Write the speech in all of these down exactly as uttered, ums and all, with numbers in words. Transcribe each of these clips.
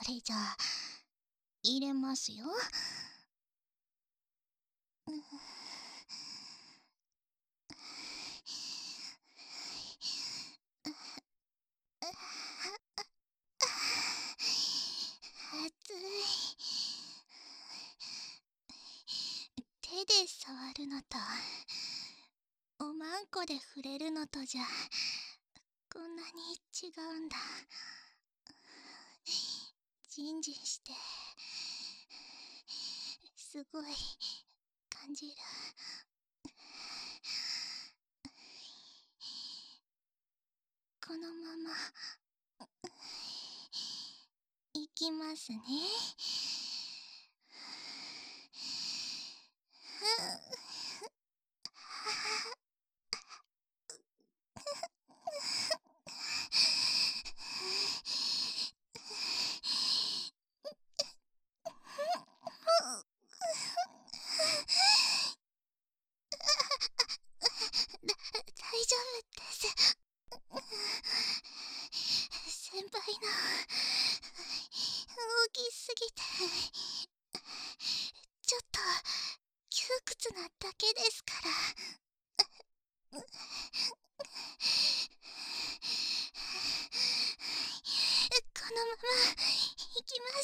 れじゃあ入れますよ。熱い。手で触るのとおまんこで触れるのとじゃこんなに違うんだ。ジンジンしてすごい感じる。このままいきますね。大丈夫です。先輩の大きすぎてちょっと窮屈なだけですから。このままいきます。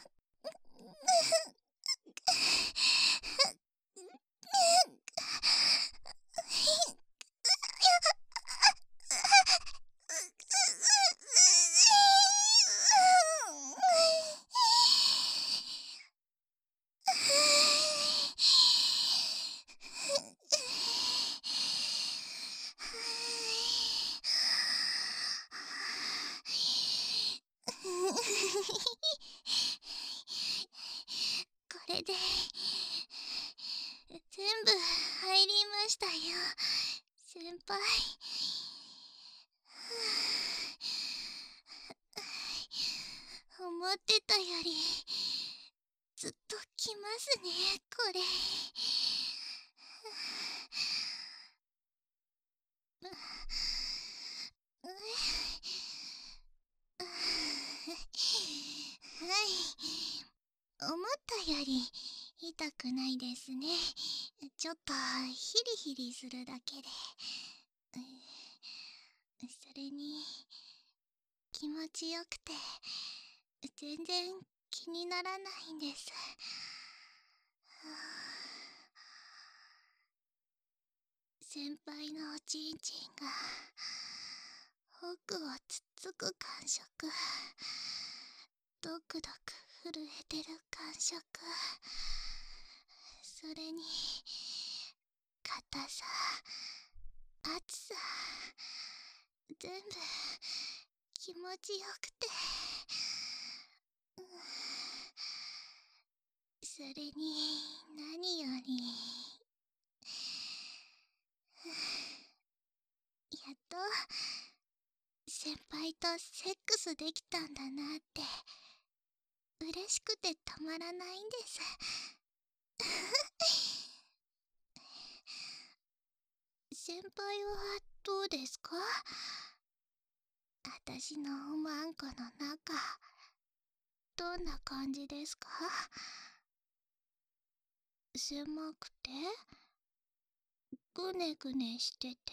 これで全部入りましたよ、先輩。思ってたよりずっときますね、これ。はい、思ったより痛くないですね。ちょっとヒリヒリするだけで。それに気持ちよくて全然気にならないんです。先輩のおちんちんが奥をつっつく感触、ドクドク震えてる感触、それに硬さ、熱さ、全部気持ちよくて、それに何よりやっと先輩とセックスできたんだなって嬉しくてたまらないんです。先輩はどうですか？あたしのおまんこの中どんな感じですか？狭くてぐねぐねしてて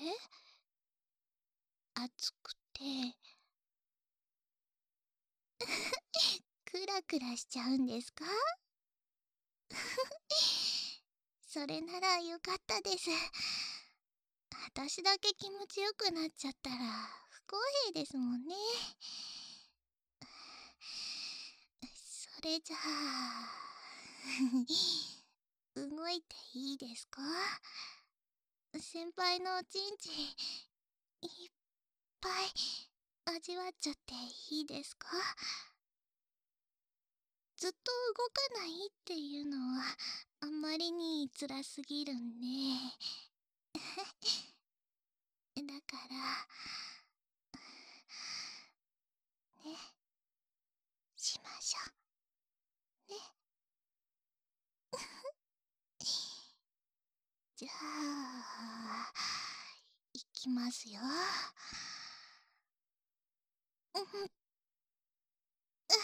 熱くてクラクラしちゃうんですか？それならよかったです。あたしだけ気持ちよくなっちゃったら不公平ですもんね。それじゃあ動いていいですか？先輩のおちんちんいっぱい味わっちゃっていいですか？ずっと動かないっていうのはあんまりに辛すぎるんでだからね、しましょうね。じゃあいきますよ。うん、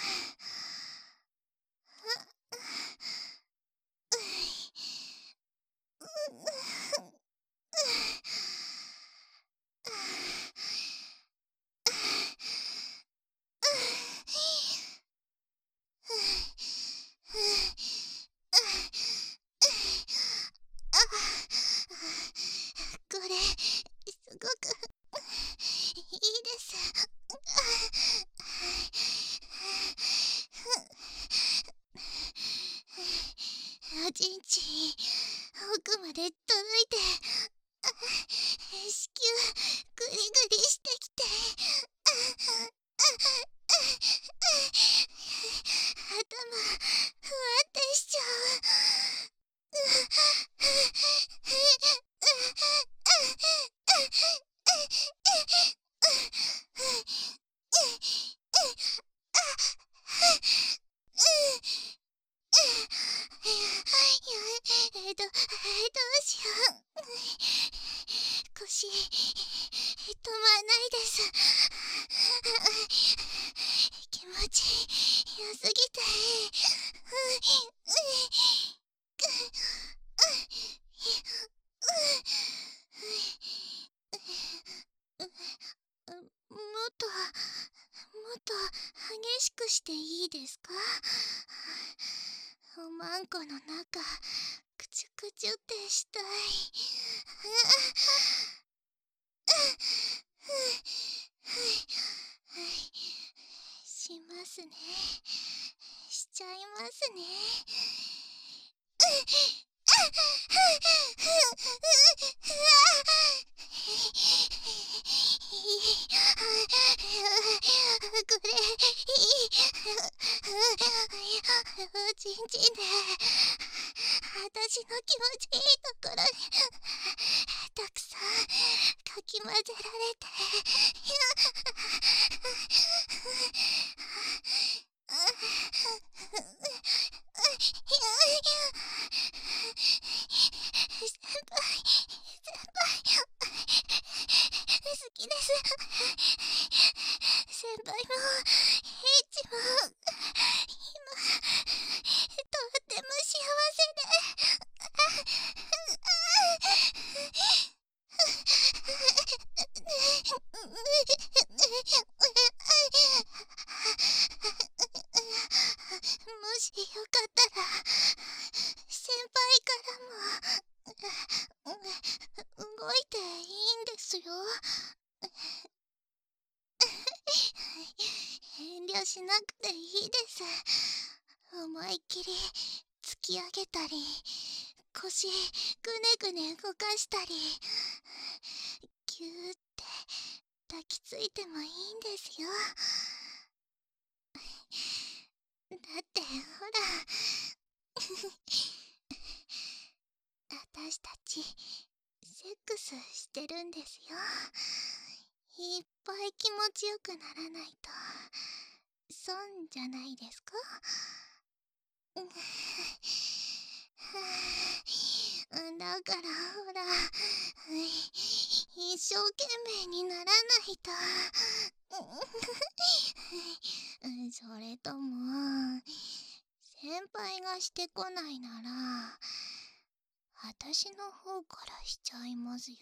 えっと、どうしよう。腰、止まんないです。気持ち良すぎて。もっと、もっと激しくしていいですか？おまんこの中、くちゅくちゅってしたい。しますね。しちゃいますね。これ、いい。おちんちんで、私の気持ちいいところに、たくさんかき混ぜられて。先輩、先輩、好きです。先輩も、ヘイチも、今、とっても幸せで。もしよかったら、先輩からも、動いていいんですよ。遠慮しなくていいです。思いっきり突き上げたり、腰ぐねぐね動かしたり、ぎゅーって抱きついてもいいんですよ。だってほら私たちセックスしてるんですよ。いっぱい気持ちよくならないと損じゃないですか？だからほら、一生懸命にならないと。それとも、先輩がしてこないなら、私の方からしちゃいますよ。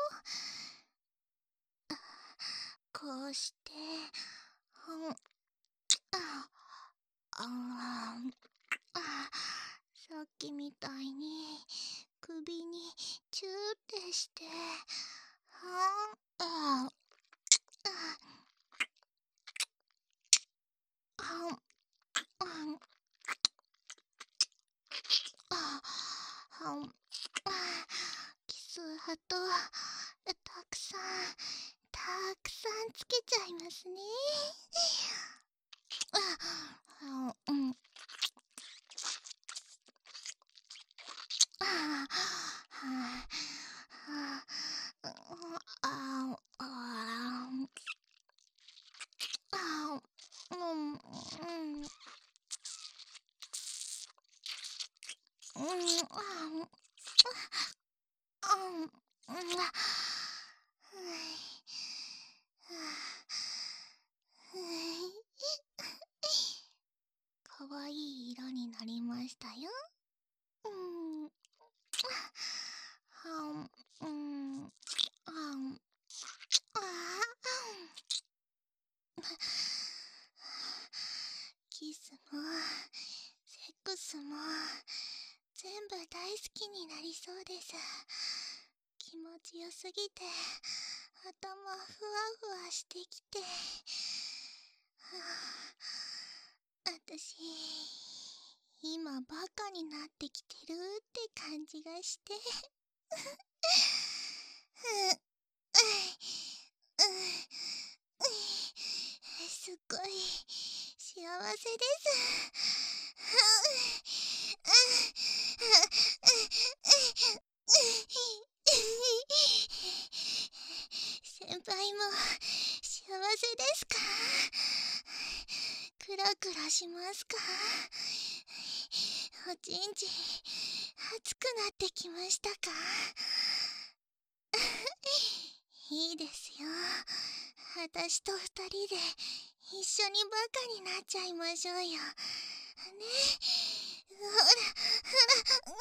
こうして、あああさっきみたいに首にチューってして、はあああああキスハトたくさんたくさんつけちゃいますね。あうんあああああうんうんうんあん、あ、かわいい色になりましたよ。うん、はん、うん、あん、あキスも、セックスも、全部大好きになりそうです。気持ちよすぎて頭ふわふわしてきて、はあ、私今バカになってきてるって感じがしてすっごい幸せです先輩も幸せですか？ クラクラしますか？おちんちん熱くなってきましたか？いいですよ。私と二人で一緒にバカになっちゃいましょうよ。ね。ほら、ほら、う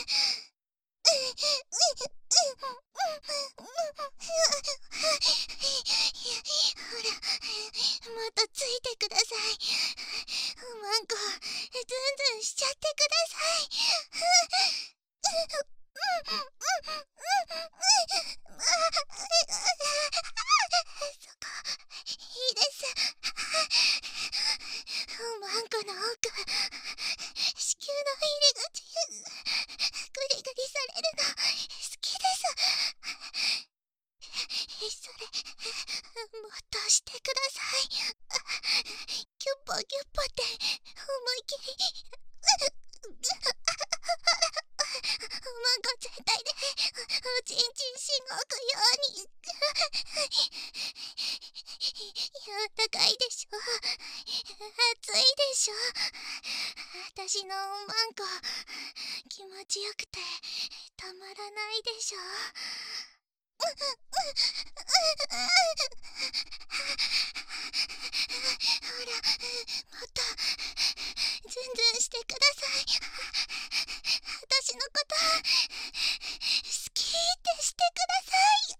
ほら、もっとついてください。おまんこ、ずんずんしちゃってください。そこ、いいです。おまんこの奥、子宮の入り口、グリグリされるの好きです。それ、もっとしてください。ギュッポギュッポって思い切り。おまんこ全体でおちんちんしごくように。柔らかいでしょ。熱いでしょ。私のおまんこ気持ちよくてたまらないでしょ。ほら、もっとズンズンしてください。私のこと好きってしてください。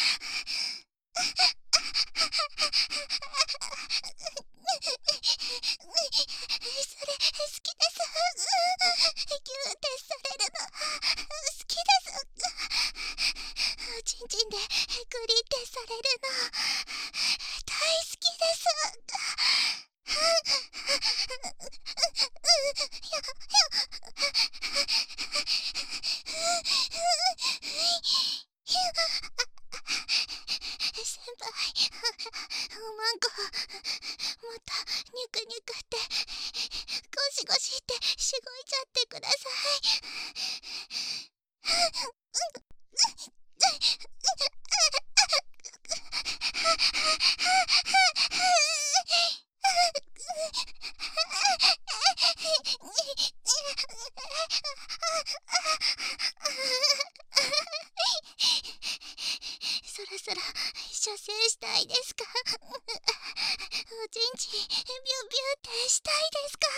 それ好きです。ギューってされるの好きです。おちんちんでグリってされるの大好きです。先輩、おまんこもっとニュクニュクってゴシゴシってしごいちゃってください。そろそろ射精したいですか？おちんちんビュンビュンってしたいですか？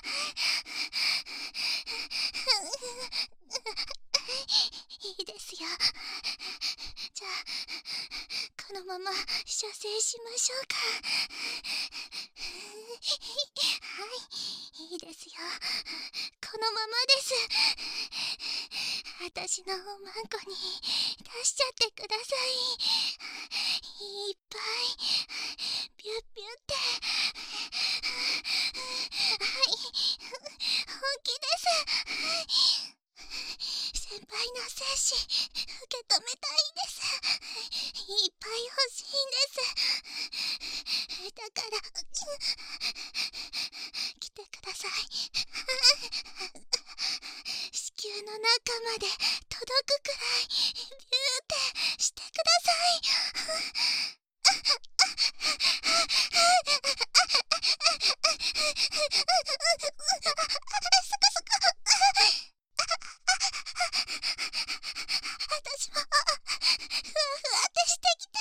いいですよ。じゃあこのまま射精しましょうか。はい、いいですよ。このままです。私のおまんこに出しちゃってください。いっぱいビュッビュッってはい、本気です。先輩の精子受け止めたいです。いっぱい欲しいんです。だから来てください。子宮の中まで届くくらいビューってしてください。そこそこ。私もふわふわってしてきて。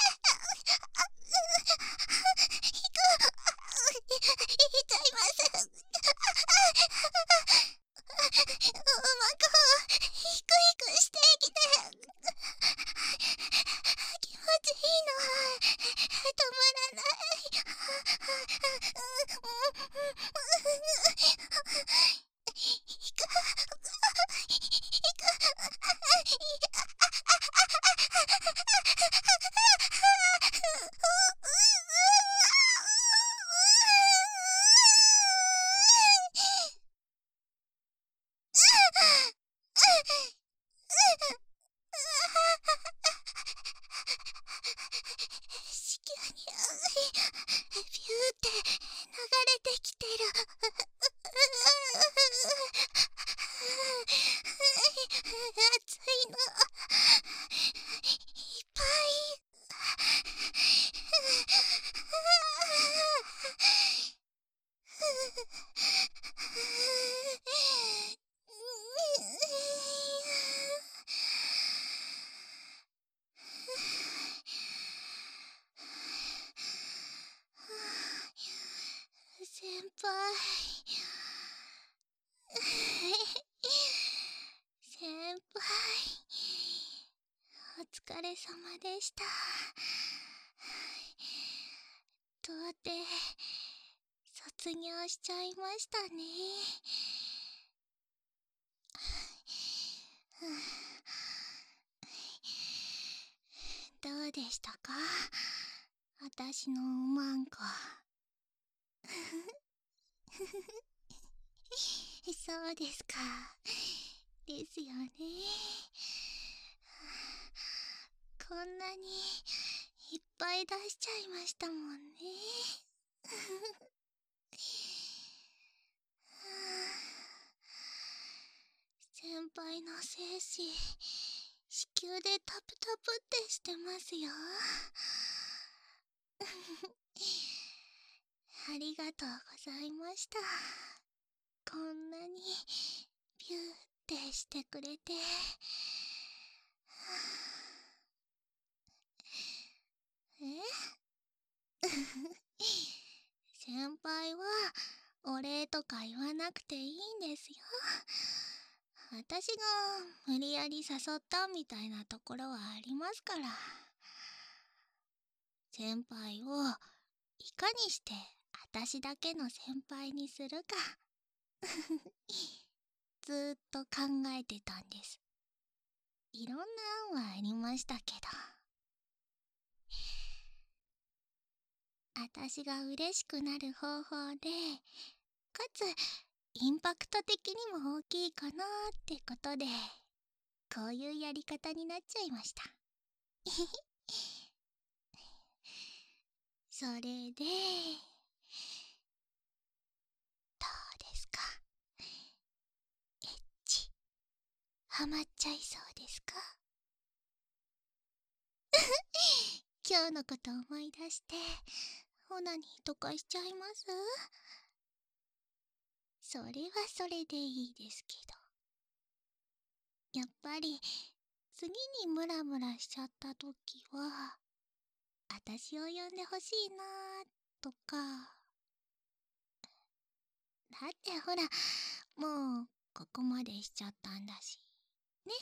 引く。引いちゃいます。おまんこヒクヒクしてきて。気持ちいいの止まらない。引く。子宮にビューって流れてきてる。熱いのいっぱい。 先輩。先輩。お疲れ様でした。とうてい卒業しちゃいましたね。どうでしたか、私のおまんこ。そうですか。ですよね。こんなにいっぱい出しちゃいましたもんね。先輩の精子、子宮でタプタプってしてますよ。ありがとうございました。こんなにピューってしてくれて。え先輩はお礼とか言わなくていいんですよ。私が無理やり誘ったみたいなところはありますから。先輩をいかにして私だけの先輩にするかずーっと考えてたんです。いろんな案はありましたけど、私が嬉しくなる方法で、かつインパクト的にも大きいかなーってことで、こういうやり方になっちゃいました。それで、どうですか、エッチハマっちゃいそうですか？今日のこと思い出してオナニーとかしちゃいます？それはそれでいいですけど、やっぱり次にムラムラしちゃった時は私を呼んでほしいなーとか。だってほら、もうここまでしちゃったんだしね。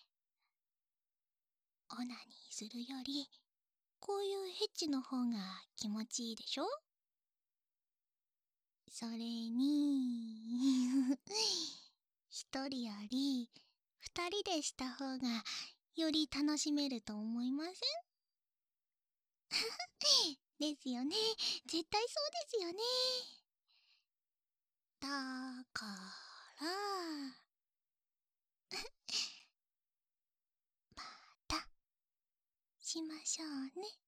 オナニーするよりこういうヘッチの方が気持ちいいでしょ。それに一人より二人でした方がより楽しめると思いません？ですよね。絶対そうですよね。だからまたしましょうね。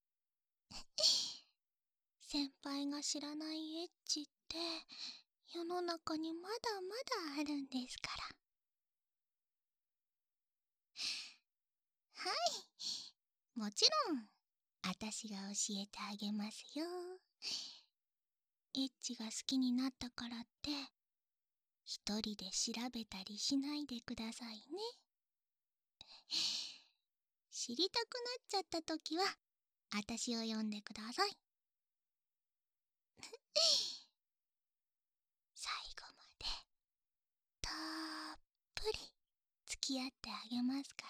先輩が知らないエッチって世の中にまだまだあるんですから。はい、もちろん私が教えてあげますよ。エッチが好きになったからって一人で調べたりしないでくださいね。知りたくなっちゃった時は私を呼んでください。最後までたっぷり付き合ってあげますか